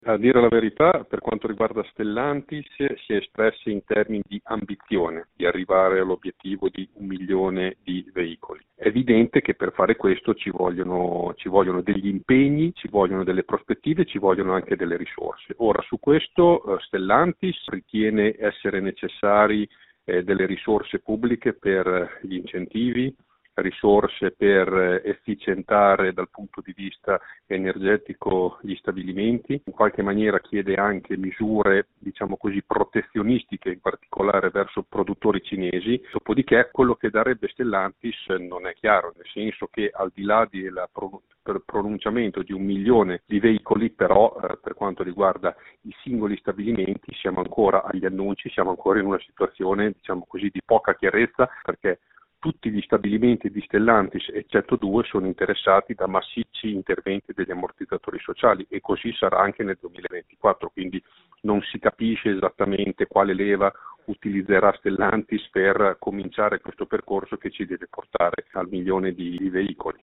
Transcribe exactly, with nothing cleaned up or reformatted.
A dire la verità, per quanto riguarda Stellantis, si è espressa in termini di ambizione, di arrivare all'obiettivo di un milione di veicoli. È evidente che per fare questo ci vogliono, ci vogliono degli impegni, ci vogliono delle prospettive, ci vogliono anche delle risorse. Ora, su questo eh, Stellantis ritiene essere necessari eh, delle risorse pubbliche per gli incentivi, risorse per efficientare dal punto di vista energetico gli stabilimenti, in qualche maniera chiede anche misure, diciamo così, protezionistiche, in particolare verso produttori cinesi, dopodiché quello che darebbe Stellantis non è chiaro, nel senso che al di là del pronunciamento di un milione di veicoli, però eh, per quanto riguarda i singoli stabilimenti siamo ancora agli annunci, siamo ancora in una situazione, diciamo così, di poca chiarezza, perché tutti gli stabilimenti di Stellantis, eccetto due, sono interessati da massicci interventi degli ammortizzatori sociali e così sarà anche nel duemilaventiquattro, quindi non si capisce esattamente quale leva utilizzerà Stellantis per cominciare questo percorso che ci deve portare al milione di veicoli.